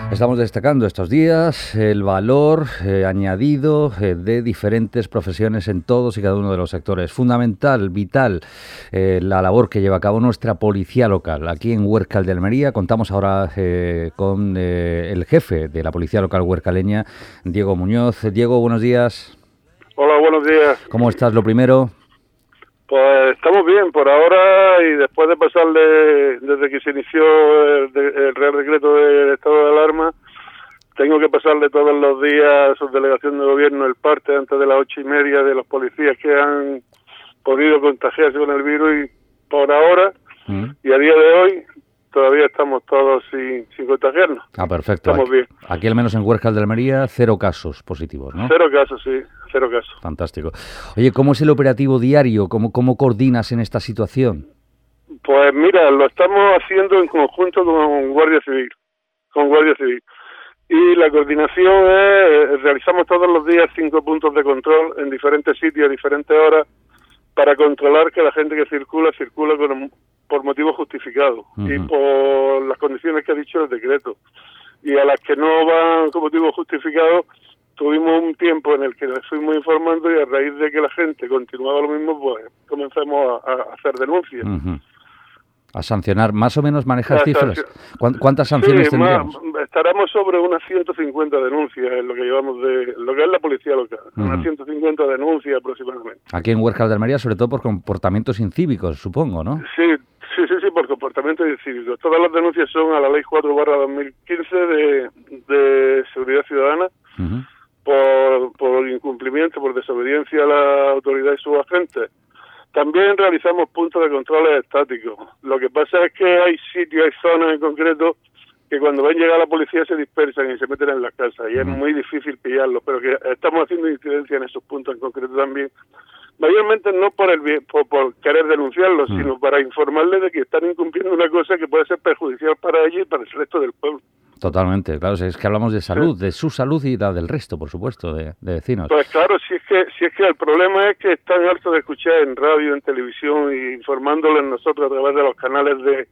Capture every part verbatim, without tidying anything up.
Estamos destacando estos días el valor eh, añadido eh, de diferentes profesiones en todos y cada uno de los sectores. Fundamental, vital, eh, la labor que lleva a cabo nuestra policía local. Aquí en Huércal de Almería contamos ahora eh, con eh, el jefe de la policía local huércaleña, Diego Muñoz. Diego, buenos días. Hola, buenos días. ¿Cómo estás? Lo primero. Pues estamos bien por ahora, y después de pasarle, desde que se inició el, de, el Real Decreto del estado de alarma, tengo que pasarle todos los días a su delegación de gobierno el parte antes de las ocho y media de los policías que han podido contagiarse con el virus, y por ahora, mm. y a día de hoy, todavía estamos todos sin, sin contagiarnos. Ah, perfecto. Estamos aquí, bien. Aquí al menos en Huércal de Almería, cero casos positivos, ¿no? Cero casos, sí, cero casos. Fantástico. Oye, ¿cómo es el operativo diario? ¿Cómo, cómo coordinas en esta situación? Pues mira, lo estamos haciendo en conjunto con Guardia Civil, con Guardia Civil. Y la coordinación es, realizamos todos los días cinco puntos de control en diferentes sitios, a diferentes horas, para controlar que la gente que circula, circula con, por motivos justificados uh-huh. y por las condiciones que ha dicho el decreto. Y a las que no van con motivos justificados, tuvimos un tiempo en el que les fuimos informando, y a raíz de que la gente continuaba lo mismo, pues comenzamos a, a hacer denuncias. Uh-huh. A sancionar, más o menos manejas cifras. ¿Cuántas sanciones sí, tendríamos? Más, estaremos sobre unas ciento cincuenta denuncias en lo que llevamos de lo que es la policía local, uh-huh. unas ciento cincuenta denuncias aproximadamente. Aquí en Huércal de Almería, sobre todo por comportamientos incívicos, supongo, ¿no? Sí, sí, sí, sí, por comportamientos incívicos. Todas las denuncias son a la ley cuatro barra dos mil quince de, de seguridad ciudadana, uh-huh. por, por incumplimiento, por desobediencia a la autoridad y sus agentes. También realizamos puntos de controles estáticos. Lo que pasa es que hay sitios, hay zonas en concreto que cuando ven llegar la policía se dispersan y se meten en las casas, y es muy difícil pillarlos, pero que estamos haciendo incidencia en esos puntos en concreto también. Mayormente no por el bien, por, por querer denunciarlos, mm. sino para informarles de que están incumpliendo una cosa que puede ser perjudicial para ellos y para el resto del pueblo. Totalmente, claro, es que hablamos de salud, sí. de su salud y la del resto, por supuesto, de, de vecinos. Pues claro, si es que si es que el problema es que están hartos de escuchar en radio, en televisión, y informándoles nosotros a través de los canales de,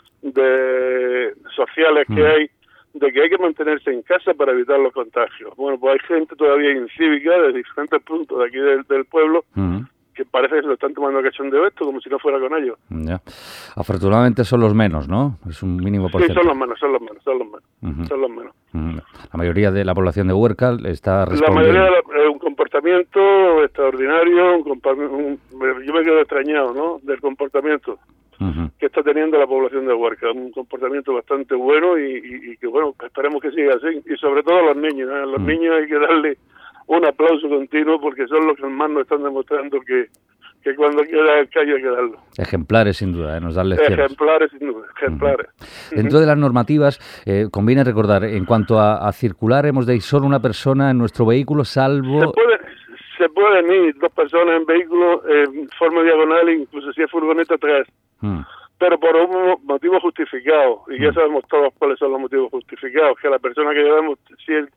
de sociales que mm. hay, de que hay que mantenerse en casa para evitar los contagios. Bueno, pues hay gente todavía incívica de diferentes puntos de aquí del, del pueblo, mm. que parece que se lo están tomando a cachondeo esto, como si no fuera con ellos. Ya. Afortunadamente son los menos, ¿no? Es un mínimo porcentaje. Sí, son los menos, son los menos, son los menos. Uh-huh. Son los menos. Uh-huh. La mayoría de la población de Huércal está respondiendo. La mayoría de la, eh, un comportamiento extraordinario, un, un, yo me quedo extrañado, ¿no?, del comportamiento uh-huh. que está teniendo la población de Huércal. Un comportamiento bastante bueno, y, y, y que, bueno, esperemos que siga así. Y sobre todo a los niños, ¿eh? A los uh-huh. niños hay que darle un aplauso continuo, porque son los que más nos están demostrando que, que cuando queda el callo hay que darlo. Ejemplares, sin duda, ¿eh? Nos dan lecciones. Ejemplares, sin duda, ejemplares. Uh-huh. Dentro de las normativas, eh, conviene recordar, en cuanto a, a circular, hemos de ir solo una persona en nuestro vehículo, salvo... Se puede, se pueden ir dos personas en vehículo en forma diagonal, incluso si es furgoneta, tres. Uh-huh. Pero por un motivo justificado, y ya sabemos todos cuáles son los motivos justificados, que la persona que llevamos si es,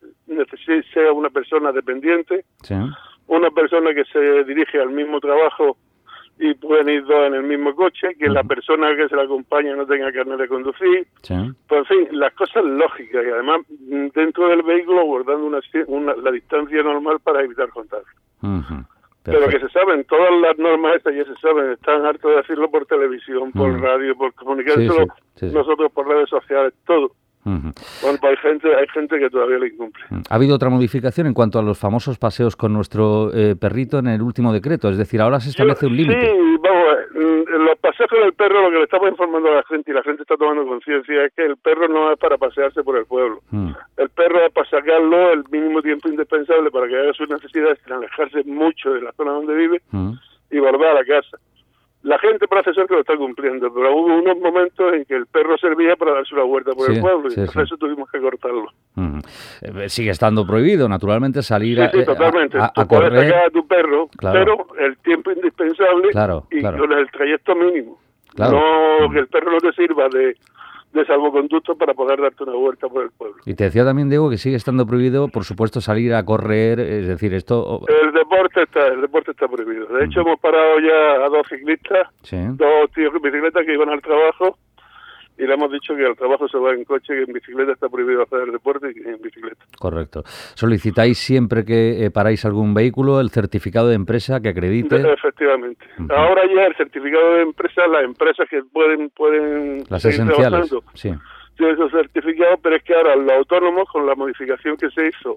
sea una persona dependiente, sí. una persona que se dirige al mismo trabajo y pueden ir dos en el mismo coche, que uh-huh. la persona que se la acompaña no tenga carnet de conducir, sí. pues en fin, las cosas lógicas, y además dentro del vehículo guardando una, una la distancia normal para evitar contagio. Uh-huh. Perfecto. Pero que se saben, todas las normas estas ya se saben, están hartos de decirlo por televisión, por mm. radio, por comunicárselo, sí, sí, sí, nosotros por redes sociales, todo. Uh-huh. Bueno, pues hay gente, hay gente que todavía lo incumple. ¿Ha habido otra modificación en cuanto a los famosos paseos con nuestro eh, perrito en el último decreto? Es decir, ahora se establece un límite. Sí, vamos a ver, los paseos con el perro, lo que le estamos informando a la gente, y la gente está tomando conciencia, es que el perro no es para pasearse por el pueblo. Uh-huh. El perro es para sacarlo el mínimo tiempo indispensable para que haga sus necesidades, sin alejarse mucho de la zona donde vive, uh-huh. y volver a la casa. La gente parece ser que lo está cumpliendo, pero hubo unos momentos en que el perro servía para darse una vuelta por sí, el pueblo, y sí, por sí. eso tuvimos que cortarlo. Mm. Eh, sigue estando prohibido, naturalmente, salir sí, sí, totalmente. a, a, a Tú puedes correr. sacar a tu perro, claro. pero el tiempo indispensable claro, y claro. con el trayecto mínimo. Claro. No mm. que el perro no te sirva de... de salvoconducto para poder darte una vuelta por el pueblo. Y te decía también, Diego, que sigue estando prohibido, por supuesto, salir a correr, es decir, esto... El deporte está el deporte está prohibido. De hecho, uh-huh. hemos parado ya a dos ciclistas, sí. dos tíos con bicicleta que iban al trabajo, y le hemos dicho que al trabajo se va en coche, que en bicicleta está prohibido hacer deporte y en bicicleta. Correcto. ¿Solicitáis siempre que eh, paráis algún vehículo el certificado de empresa que acredite? De, efectivamente. Uh-huh. Ahora ya el certificado de empresa, las empresas que pueden pueden las esenciales, sí. tienen esos certificados, pero es que ahora los autónomos, con la modificación que se hizo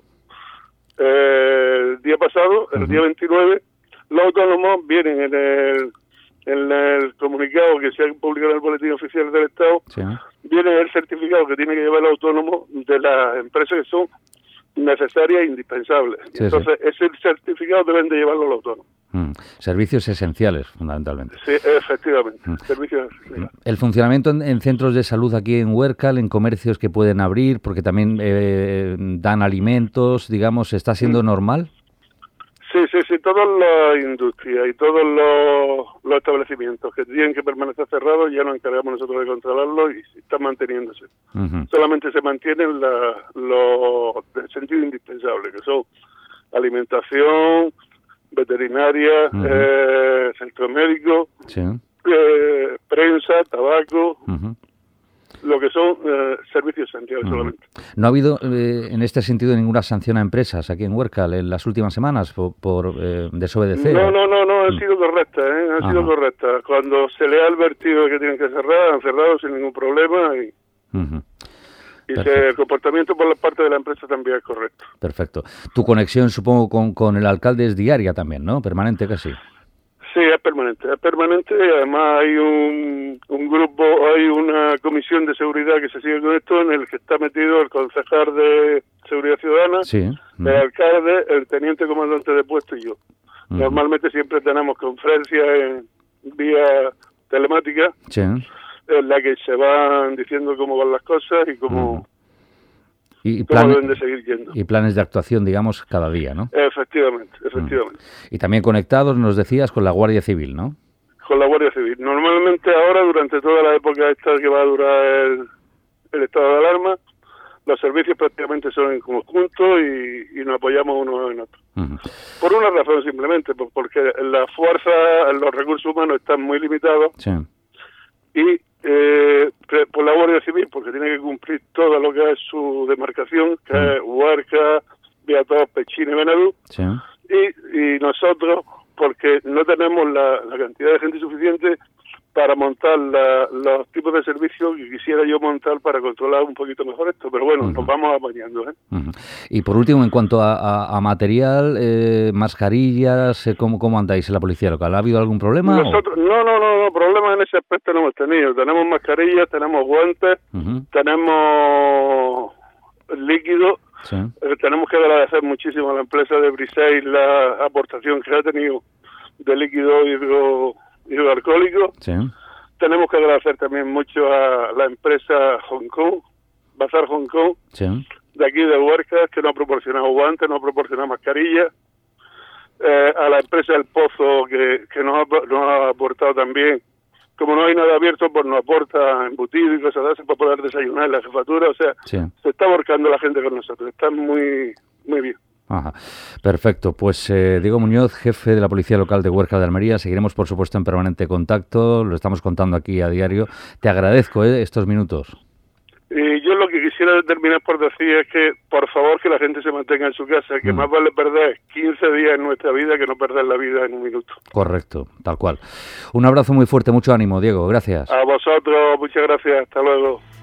eh, el día pasado, el uh-huh. día veintinueve, los autónomos vienen en el en el comunicado que se ha publicado en el Boletín Oficial del Estado, sí. viene el certificado que tiene que llevar el autónomo de las empresas que son necesarias e indispensables. Sí, Entonces, sí. ese certificado deben de llevarlo los autónomos. Mm. Servicios esenciales, fundamentalmente. Sí, efectivamente. Mm. Servicios esenciales. El funcionamiento en, en centros de salud aquí en Huércal, en comercios que pueden abrir, porque también eh, dan alimentos, digamos, ¿está siendo mm. normal? Sí, sí, sí, todas las industrias y todos los, los establecimientos que tienen que permanecer cerrados ya nos encargamos nosotros de controlarlo y están manteniéndose. Uh-huh. Solamente se mantienen la, los de sentido indispensable, que son alimentación, veterinaria, uh-huh. eh, centro médico, sí. eh, prensa, tabaco... Uh-huh. lo que son eh, servicios esenciales uh-huh. solamente. ¿No ha habido eh, en este sentido ninguna sanción a empresas aquí en Huércal en las últimas semanas por, por eh, desobedecer? No, no, no, no, han uh-huh. sido correctas, ¿eh? han uh-huh. sido correctas. Cuando se le ha advertido que tienen que cerrar, han cerrado sin ningún problema y... Uh-huh. Y se, el comportamiento por la parte de la empresa también es correcto. Perfecto. Tu conexión, supongo, con, con el alcalde es diaria también, ¿no? Permanente casi. Sí, es permanente, es permanente. Además hay un, un grupo, hay una comisión de seguridad que se sigue con esto, en el que está metido el concejal de Seguridad Ciudadana, sí. uh-huh. el alcalde, el teniente comandante de puesto y yo. Uh-huh. Normalmente siempre tenemos conferencias en vía telemática, sí. en la que se van diciendo cómo van las cosas y cómo... Uh-huh. Y, plan, deben de seguir yendo. Y planes de actuación, digamos, cada día, ¿no? Efectivamente, efectivamente. Mm. Y también conectados, nos decías, con la Guardia Civil, ¿no? Con la Guardia Civil. Normalmente ahora, durante toda la época esta que va a durar el, el estado de alarma, los servicios prácticamente son en conjunto y, y nos apoyamos unos en otros. Uh-huh. Por una razón simplemente, porque la fuerza, los recursos humanos están muy limitados. Sí. Y eh, por la Guardia Civil, porque tiene que cumplir todo lo que es su demarcación, que mm. es Huarca, Beatos, Pechín y Benadú, sí. y, y nosotros, porque no tenemos la, la cantidad de gente suficiente para montar la, los tipos de servicios que quisiera yo montar para controlar un poquito mejor esto, pero bueno, uh-huh. nos vamos apañando. ¿eh? Uh-huh. Y por último, en cuanto a, a, a material, eh, mascarillas, eh, ¿cómo, ¿cómo andáis en la policía local? ¿Ha habido algún problema? Nosotros, no, no, no, no, problemas en ese aspecto no hemos tenido. Tenemos mascarillas, tenemos guantes, uh-huh. tenemos líquido. Sí. Eh, tenemos que agradecer muchísimo a la empresa de Brisey la aportación que ha tenido de líquido hidro hidroalcohólico. Sí. Tenemos que agradecer también mucho a la empresa Hong Kong, Bazar Hong Kong, sí. de aquí de Huerca, que nos ha proporcionado guantes, nos ha proporcionado mascarillas. Eh, a la empresa El Pozo, que, que nos, ha, nos ha aportado también. Como no hay nada abierto, pues nos aporta embutido y cosas de esas para poder desayunar en la jefatura. O sea, sí. se está volcando la gente con nosotros. Está muy, muy bien. Ajá. Perfecto, pues eh, Diego Muñoz, jefe de la Policía Local de Huércal de Almería, seguiremos por supuesto en permanente contacto, lo estamos contando aquí a diario. Te agradezco eh, estos minutos. Y yo lo que quisiera terminar por decir es que, por favor, que la gente se mantenga en su casa, que mm. más vale perder quince días en nuestra vida que no perder la vida en un minuto. Correcto, tal cual. Un abrazo muy fuerte, mucho ánimo, Diego, gracias. A vosotros, muchas gracias, hasta luego.